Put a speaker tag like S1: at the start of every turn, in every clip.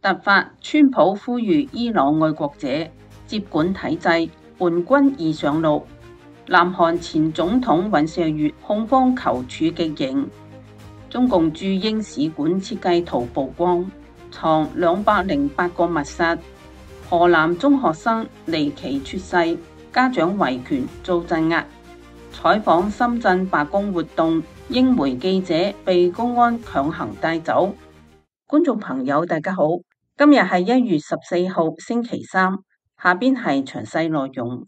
S1: 突發，川普呼籲伊朗愛國者接管體制，叛軍已上路。南韓前總統尹錫悅控方求處極刑。中共駐英使館設計圖曝光，藏208個密室。河南中學生離奇猝逝，家長維權遭鎮壓。採訪深圳罷工活動，英媒記者被公安強行帶走。觀眾朋友大家好，今日係1月14號星期三，下邊係詳細內容。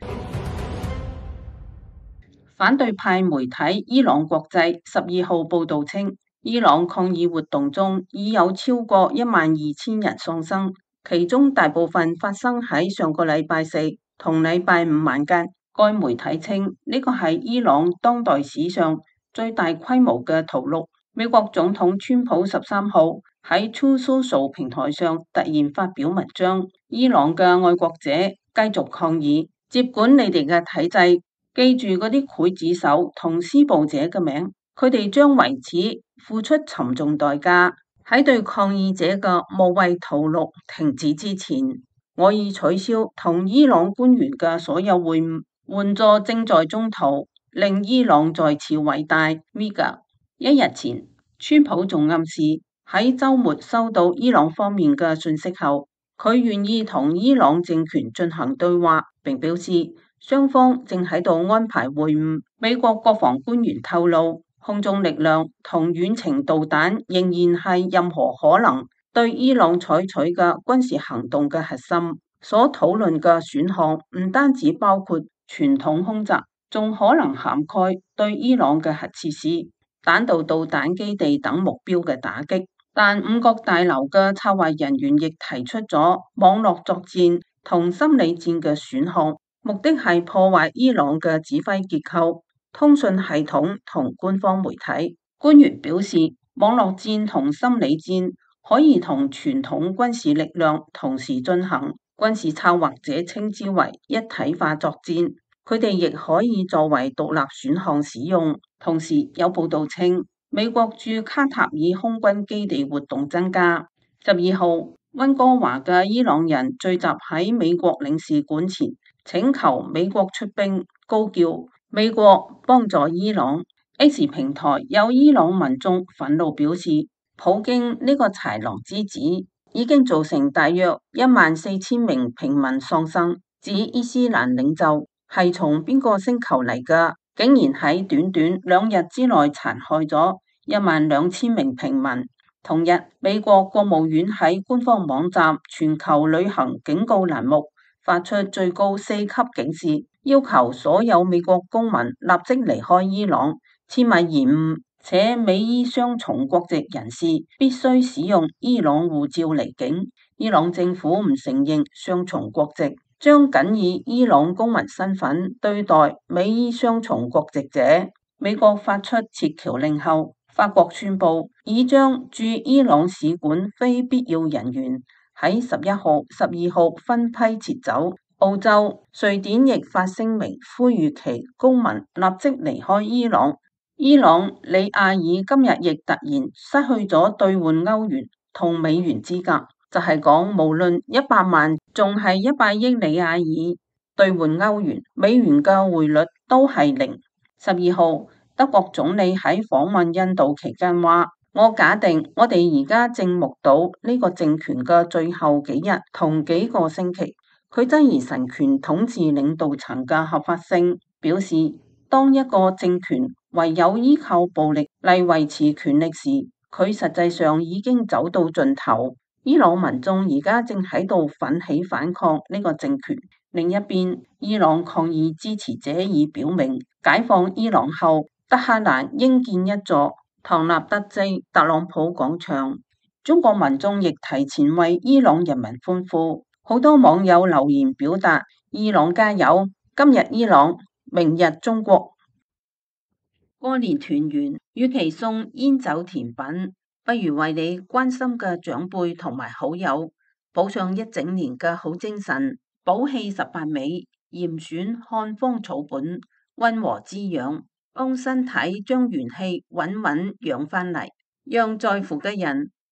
S1: 反對派媒體伊朗國際12號報道稱，伊朗抗議活動中已有超過12000人喪生，其中大部分發生喺上個禮拜四同禮拜五晚間。該媒體稱呢個係伊朗當代史上最大規模嘅屠戮。美國總統川普13號喺 Truth Social 平台上突然發表文章，伊朗嘅愛國者繼續抗議，接管你哋嘅體制，記住嗰啲劊子手同施暴者嘅名，佢哋將為此付出沉重代價。喺對抗議者嘅無謂屠戮停止之前，我已取消同伊朗官員嘅所有會晤，援助正在中途，令伊朗再次偉大。Mega 1日前，川普仲暗示喺週末收到伊朗方面嘅訊息後，佢願意同伊朗政權進行對話，並表示雙方正喺度安排會晤。美國國防官員透露，空中力量同遠程導彈仍然係任何可能對伊朗採取嘅軍事行動嘅核心。所討論嘅選項唔單止包括傳統空襲，仲可能涵蓋對伊朗嘅核設施、彈道導彈基地等目標嘅打擊。但五角大樓嘅策劃人員亦提出咗網絡作戰同心理戰嘅選項，目的係破壞伊朗嘅指揮結構、通訊系統同官方媒體。官員表示，網絡戰同心理戰可以同傳統軍事力量同時進行。軍事策劃者稱之為一體化作戰，佢哋亦可以作為獨立選項使用。同時有報道稱，美國駐卡塔爾空軍基地活動增加。12號，溫哥華嘅伊朗人聚集喺美國領事館前，請求美國出兵，高叫美國幫助伊朗。X 平台有伊朗民眾憤怒表示，普京呢個豺狼之子已經造成大約14000名平民喪生，指伊斯蘭領袖係從邊個星球嚟㗎？竟然喺短短2日之內殘害咗12000名平民。同日，美國國務院喺官方網站全球旅行警告欄目發出最高4級警示，要求所有美國公民立即離開伊朗，切勿延誤，且美伊雙重國籍人士必須使用伊朗護照離境。伊朗政府唔承認雙重國籍，將僅以伊朗公民身份對待美伊雙重國籍者。美國發出撤僑令後，法國宣布已將駐伊朗使館非必要人員喺11號、12號分批撤走。澳洲、瑞典亦發聲明呼籲其公民立即離開伊朗。伊朗里亞爾今日亦突然失去咗兌換歐元同美元資格，就係講無論100萬仲係100億里亞爾兌換歐元、美元嘅匯率都係0。12號，德國總理喺訪問印度期間話，我假定我哋而家正目睹呢個政權嘅最後幾日同幾個星期。佢質疑神權統治領導層嘅合法性，表示當一個政權唯有依靠暴力嚟維持權力時，佢實際上已經走到盡頭。伊朗民眾而家正喺度奮起反抗呢個政權。另一邊，伊朗抗議支持者已表明，解放伊朗後，德黑蘭應建一座唐納德茲特朗普廣場。中國民眾亦提前為伊朗人民歡呼。好多網友留言表達伊朗加油，今日伊朗，明日中國。過年團圓，與其送煙酒甜品，不如為你關心嘅長輩同埋好友補上一整年嘅好精神。補氣18味，嚴選漢方草本，溫和滋養，幫身體將元氣穩穩養返嚟，讓在乎嘅人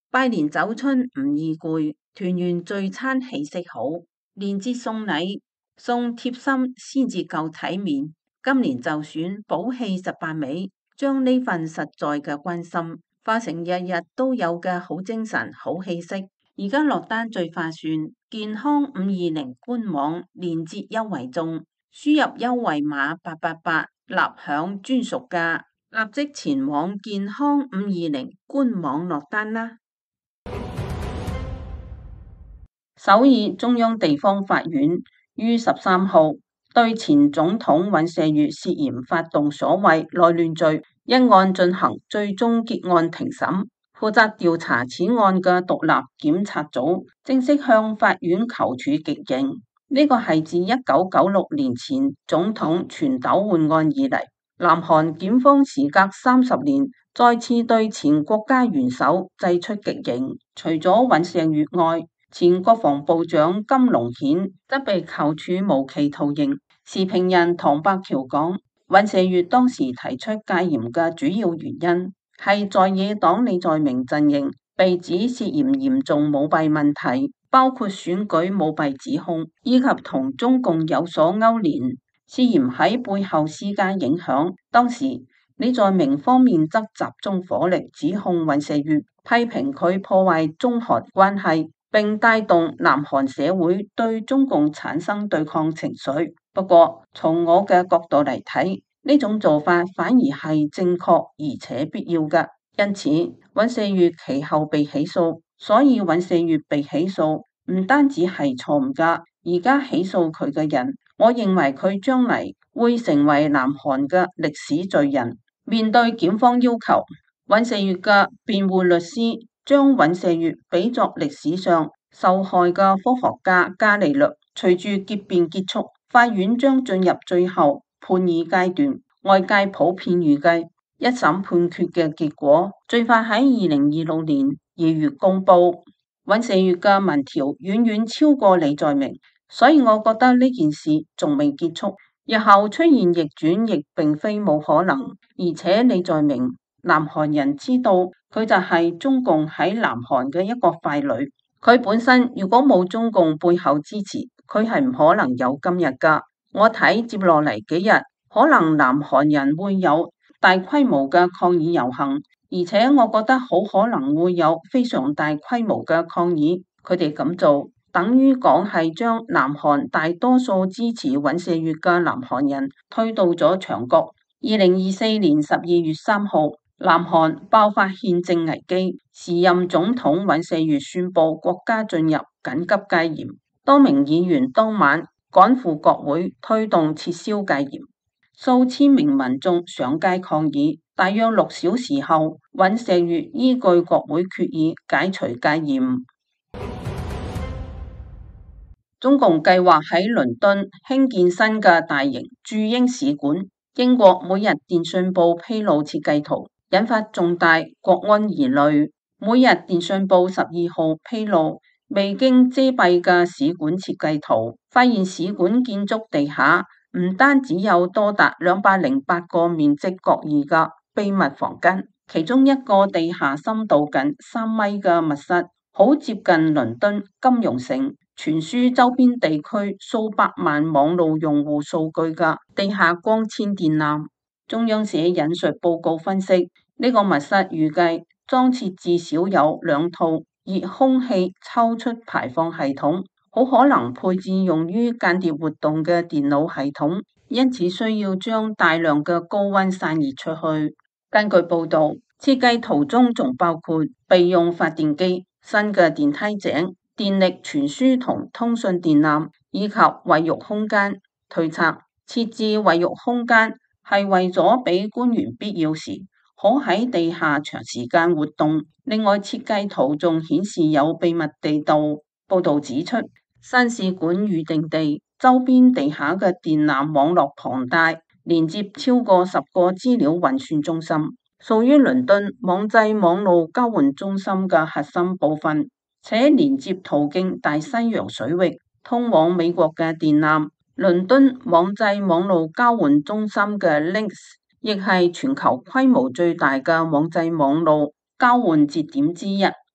S1: 拜年走春唔易攰，團圓聚餐氣息好，年節送禮送貼心先至夠體面。今年就選寶氣18味，將呢份實在嘅關心化成日日都有嘅好精神、好氣息。而家落單最划算，健康520官網年節優惠中，輸入優惠碼888，立享專屬價，立即前往健康520官網落單啦！首爾中央地方法院於13號對前總統尹錫悅涉嫌發動所謂內亂罪一案進行最終結案庭審。負責調查此案嘅獨立檢察組正式向法院求處極刑。呢個係自1996年前總統全斗煥案以嚟，南韓檢方時隔30年再次對前國家元首祭出極刑。除咗尹錫悅外，前國防部長金龍顯則被求處無期徒刑。時評人唐伯橋講，尹錫悅當時提出戒嚴嘅主要原因係在野黨李在明陣營被指涉嫌嚴重舞弊問題，包括選舉舞弊指控，以及同中共有所勾連，涉嫌喺背後施加影響。當時李在明方面則集中火力指控尹錫悅，批評佢破壞中韓關係，並帶動南韓社會對中共產生對抗情緒。不過，從我嘅角度嚟睇，呢種做法反而係正確而且必要嘅。因此，尹錫悅其後被起訴，所以尹錫悅被起訴唔單止係錯誤㗎。而家起訴佢嘅人，我認為佢將嚟會成為南韓嘅歷史罪人。面對檢方要求，尹錫悅嘅辯護律師將尹錫悅比作歷史上受害嘅科學家伽利略。隨住結辯結束，法院將進入最後判議階段。外界普遍預計一審判決嘅結果最快喺2026年2月公布。尹錫悅嘅民調遠遠超過李在明，所以我覺得呢件事仲未結束，日後出現逆轉亦並非冇可能。而且李在明，南韓人知道佢就係中共喺南韓嘅一個傀儡，佢本身如果冇中共背後支持，佢係唔可能有今日㗎。我睇接落嚟幾日，可能南韓人會有大規模嘅抗議遊行，而且我覺得好可能會有非常大規模嘅抗議。佢哋咁做，等於講係將南韓大多數支持尹錫悅嘅南韓人推到咗牆角。2024年12月3號，南韓爆發憲政危機，時任總統尹錫悅宣布國家進入緊急戒嚴，多名議員當晚趕赴國會推動撤銷戒嚴，數千名民眾上街抗議。大約6小時後，尹錫悅依據國會決議解除戒嚴。中共計劃喺倫敦興建新嘅大型駐英使館。英國每日電訊報披露設計圖，引發重大國安疑慮。每日電訊報12號披露未經遮蔽嘅使館設計圖，發現使館建築地下唔單止有多達208個面積各異嘅秘密房間，其中一個地下深度近3米嘅密室，好接近倫敦金融城，傳輸周邊地區數百萬網路用戶數據嘅地下光纖電纜。中央社引述報告分析，呢個密室預計裝設至少有2套熱空氣抽出排放系統，好可能配置用於間諜活動嘅電腦系統，因此需要將大量嘅高溫散熱出去。根據報道，設計圖中仲包括備用發電機、新嘅電梯井、電力傳輸同通訊電纜以及衛浴空間。推測設置衛浴空間係為咗俾官員必要時可喺地下長時間活動。另外，設計圖仲顯示有秘密地道。報道指出，新使館預定地周邊地下嘅電纜網絡龐大，連接超過10個資料運算中心，屬於倫敦網際網路交換中心嘅核心部分，且連接途徑大西洋水域，通往美國嘅電纜。倫敦網際網路交換中心嘅 Links 亦係全球規模最大嘅網際網路交換節點之一。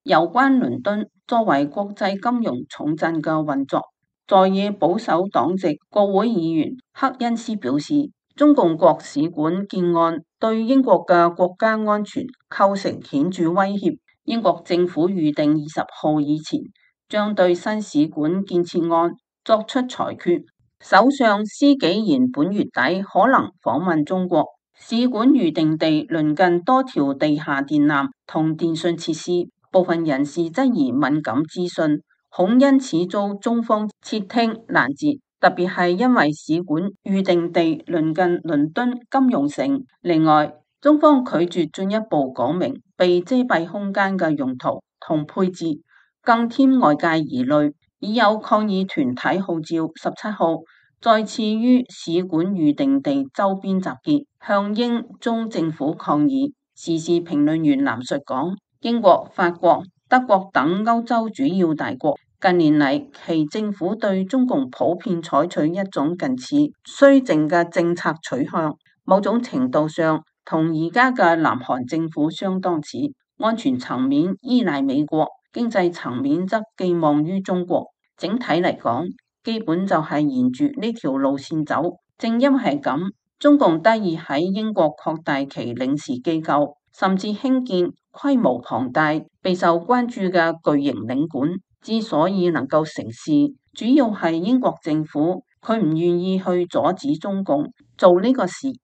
S1: 有關倫敦作為國際金融重鎮嘅運作，在野保守黨籍國會議員克恩斯表示，中共國使館建案對英國嘅國家安全構成顯著威脅。英國政府預定20號以前將對新使館建設案作出裁決。首相施紀賢本月底可能訪問中國，使館預定地鄰近多條地下電纜同電信設施。部分人士質疑敏感資訊，恐因此遭中方竊聽攔截，特別係因為使館預定地鄰近倫敦金融城。另外，中方拒絕進一步講明被遮蔽空間嘅用途同配置，更添外界疑慮。已有抗議團體號召17號再次於使館預定地周邊集結，向英中政府抗議。時事評論員藍述講，英國、法國、德國等歐洲主要大國近年嚟，其政府對中共普遍採取一種近似綏靖嘅政策取向，某種程度上同而家嘅南韓政府相當似。安全層面依賴美國，經濟層面則寄望於中國。整體嚟講，基本就係沿住呢條路線走。正因為係咁，中共得以喺英國擴大其領事機構，甚至興建規模龐大、備受關注嘅巨型領館。之所以能夠成事，主要係英國政府佢唔願意去阻止中共做呢個事。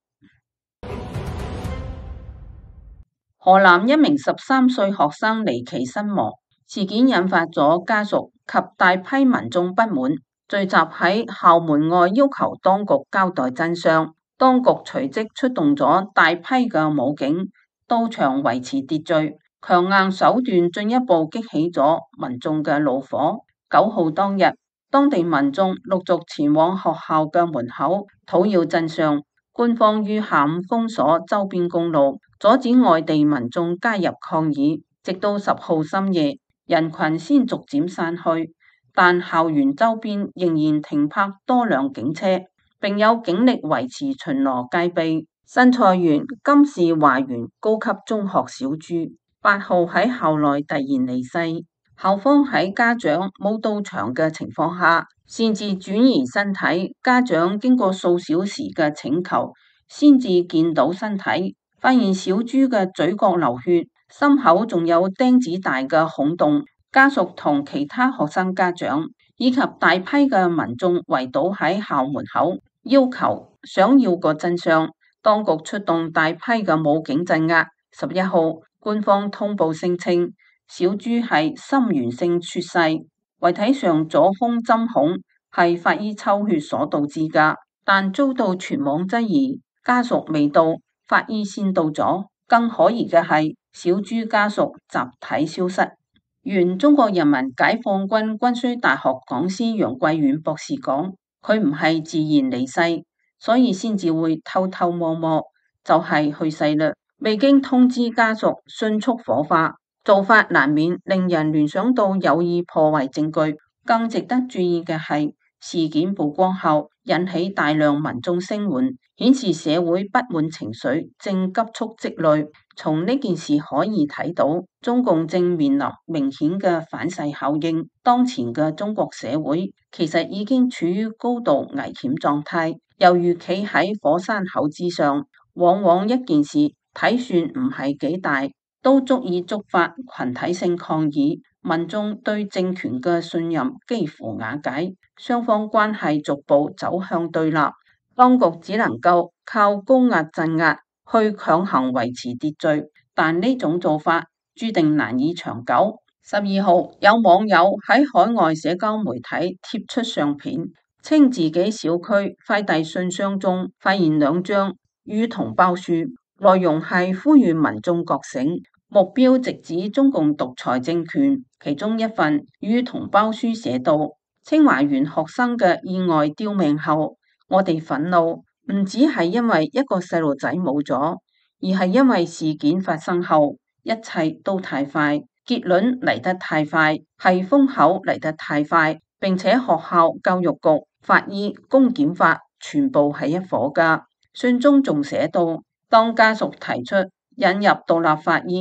S1: 河南一名13歲學生離奇身亡，事件引發咗家屬及大批民眾不滿，聚集喺校門外要求當局交代真相。當局隨即出動咗大批嘅武警到場維持秩序，強硬手段進一步激起咗民眾嘅怒火。9號當日，當地民眾陸續前往學校嘅門口討要真相。官方於下午封鎖周邊公路，阻止外地民眾加入抗議，直到10號深夜，人群先逐漸散去，但校園周邊仍然停泊多輛警車，並有警力維持巡邏戒備。新菜園金氏華園高級中學小朱8號喺校內突然離世，校方喺家長冇到場嘅情況下，擅自轉移身體。家長經過數小時嘅請求，先至見到身體，發現小朱嘅嘴角流血，心口仲有釘子大嘅孔洞。家屬同其他學生家長以及大批嘅民眾圍堵喺校門口，想要個真相。當局出動大批嘅武警鎮壓。11號，官方通報聲稱，小朱係心源性猝逝，遺體上左胸針孔係法醫抽血所導致㗎，但遭到全網質疑。家屬未到，法醫先到咗。更可疑嘅係，小朱家屬集體消失。原中國人民解放軍軍需大學講師楊貴遠博士講，佢唔係自然離世，所以先至會偷偷摸摸就係去世嘞，未經通知家屬迅速火化，做法難免令人聯想到有意破壞證據。更值得注意嘅係，事件曝光後引起大量民眾聲援，顯示社會不滿情緒正急速積累。從呢件事可以睇到，中共正面臨明顯嘅反噬效應。當前嘅中國社會其實已經處於高度危險狀態，猶如企喺火山口之上，往往一件事睇算唔係幾大，都足以觸發群體性抗議，民眾對政權嘅信任幾乎瓦解，雙方關係逐步走向對立，當局只能夠靠高壓鎮壓去強行維持秩序，但呢種做法注定難以長久。12號，有網友喺海外社交媒體貼出相片，稱自己小區快遞信箱中發現2張與同胞書，內容係呼籲民眾覺醒，目標直指中共獨裁政權。其中一份與同胞書寫道：清華園學生嘅意外丟命後，我哋憤怒，唔只係因為一個細路仔冇咗，而係因為事件發生後一切都太快，結論嚟得太快，係風口嚟得太快，並且學校、教育局、法醫、公檢法全部係一夥㗎。信中仲寫到，當家屬提出引入獨立法醫，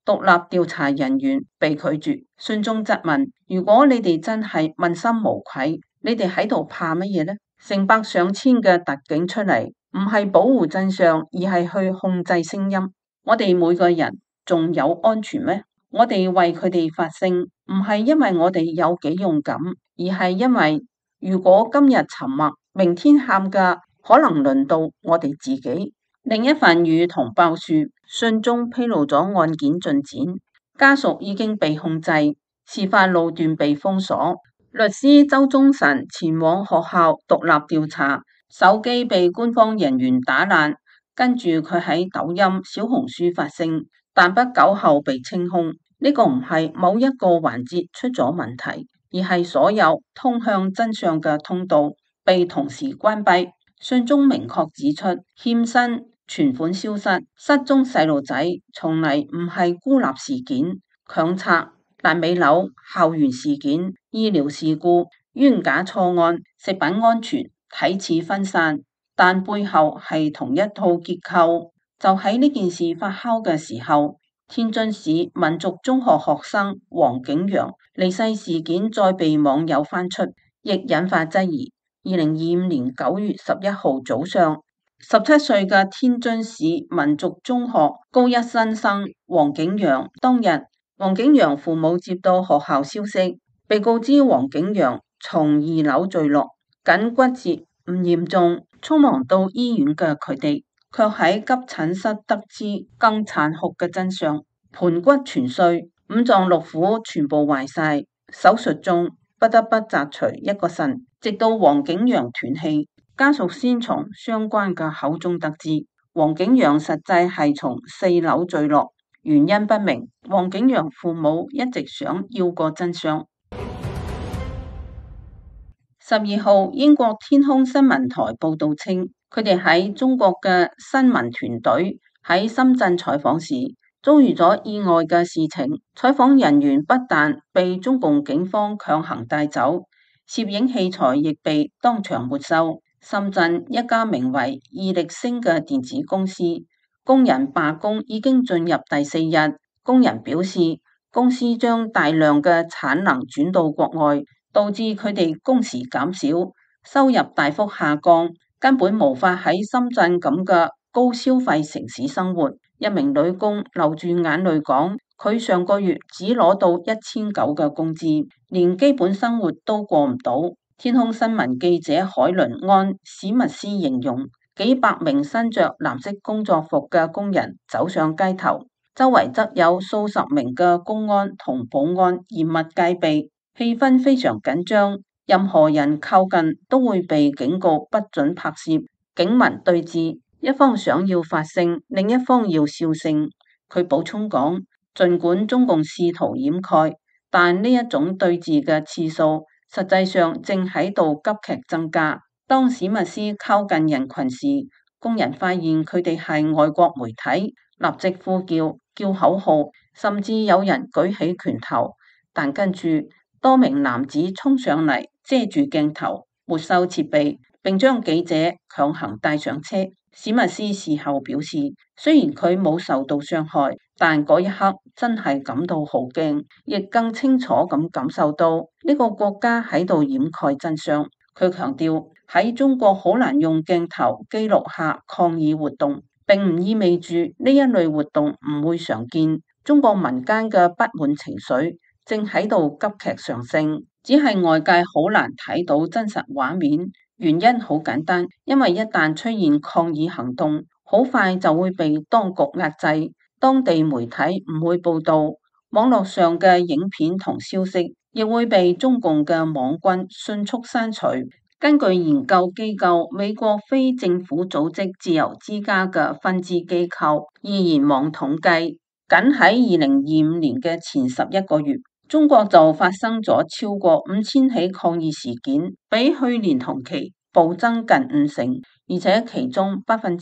S1: 獨立調查人員被拒絕。信中質問：如果你哋真係問心無愧，你哋喺度怕乜嘢呢？成百上千嘅特警出嚟，唔係保護真相，而係去控制聲音。我哋每個人仲有安全咩？我哋為佢哋發聲，唔係因為我哋有幾勇敢，而係因為如果今日沉默，明天喊嘅可能輪到我哋自己。另一份與同胞書信中披露咗案件進展，家屬已經被控制，事發路段被封鎖。律師周忠臣前往學校獨立調查，手機被官方人員打爛，跟住佢喺抖音、小紅書發聲，但不久後被清空。呢個唔係某一個環節出咗問題，而係所有通向真相嘅通道被同時關閉。信中明確指出，欠薪、存款消失、失蹤細路仔從嚟唔係孤立事件，強拆、爛尾樓、校園事件、醫療事故、冤假錯案、食品安全睇似分散，但背後係同一套結構。就喺呢件事發酵嘅時候，天津市民族中學學生黃景陽離世事件再被網友翻出，亦引發質疑。2025年9月11號早上，17歲嘅天津市民族中學高一新生黃景陽，當日黃景陽父母接到學校消息，被告知黃景陽從2樓墜落，僅骨折唔嚴重，匆忙到醫院嘅佢哋，卻喺急診室得知更殘酷嘅真相：盤骨全碎，五臟六腑全部壞晒，手術中不得不摘除一個腎。直到黃景陽斷氣，家屬先從相關嘅口中得知，黃景陽實際係從4樓墜落，原因不明。黃景陽父母一直想要個真相。12號，英國天空新聞台報道稱，佢哋喺中國嘅新聞團隊喺深圳採訪時遭遇咗意外嘅事情。採訪人員不但被中共警方強行帶走，攝影器材亦被當場沒收。深圳一家名為易力星嘅電子公司工人罷工已經進入第4日，工人表示公司將大量嘅產能轉到國外，導致佢哋工時減少，收入大幅下降，根本無法喺深圳咁嘅高消費城市生活。一名女工流住眼淚講，佢上個月只攞到1900嘅工資，連基本生活都過唔到。天空新聞記者海倫安史密斯形容，幾百名身着藍色工作服嘅工人走上街頭，周圍則有數十名嘅公安同保安嚴密戒備，氣氛非常緊張，任何人靠近都會被警告不准拍攝。警民對峙，一方想要發聲，另一方要笑聲。佢補充講，儘管中共試圖掩蓋，但呢一種對峙嘅次數實際上正喺度急劇增加。當史密斯靠近人群時，工人發現佢哋係外國媒體，立即呼叫、叫口號，甚至有人舉起拳頭。但跟住多名男子衝上嚟，遮住鏡頭，沒收設備，並將記者強行帶上車。史密斯事後表示，雖然佢冇受到傷害，但嗰一刻真係感到好驚，亦更清楚咁感受到呢個國家喺度掩蓋真相。佢強調，喺中國好難用鏡頭記錄下抗議活動，並唔意味住呢一類活動唔會常見。中國民間嘅不滿情緒正喺度急劇上升，只係外界好難睇到真實畫面。原因好簡單，因為一旦出現抗議行動，好快就會被當局壓制，當地媒體唔會報道，網絡上嘅影片同消息亦會被中共嘅網軍迅速刪除。根據研究機構美國非政府組織自由之家嘅分支機構易言網統計，僅喺2025年嘅前11個月，中國就發生咗超過5000起抗議事件，比去年同期暴增近50%，而且其中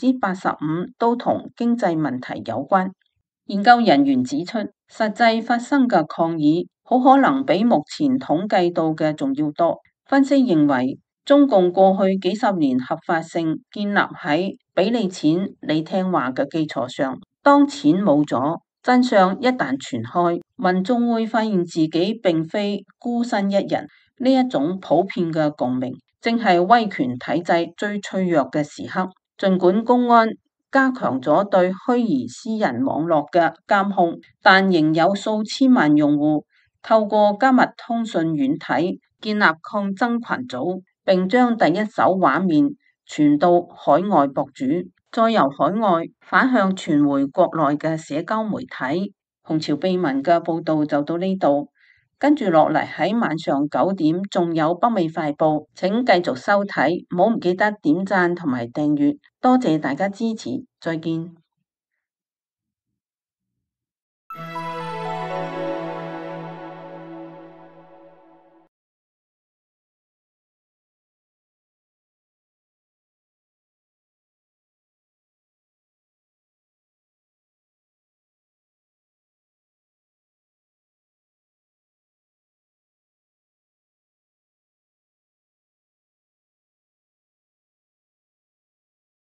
S1: 85%都同經濟問題有關。研究人員指出，實際發生嘅抗議好可能比目前統計到嘅仲要多。分析認為，中共過去幾十年合法性建立喺俾你錢你聽話嘅基礎上，當錢冇咗， 真相一旦傳開，民眾會發現自己並非孤身一人。呢一種普遍嘅共鳴，正係威權體制最脆弱嘅時刻。儘管公安加強咗對虛擬私人網絡嘅監控，但仍有數千萬用戶透過加密通訊軟體建立抗爭群組，並將第一手畫面傳到海外博主，再由海外反向傳回國內嘅社交媒體。紅潮秘聞嘅報道就到呢度。跟住落嚟喺晚上9點，仲有北美快報，請繼續收睇，唔好唔記得點讚同埋訂閱，多謝大家支持，再見。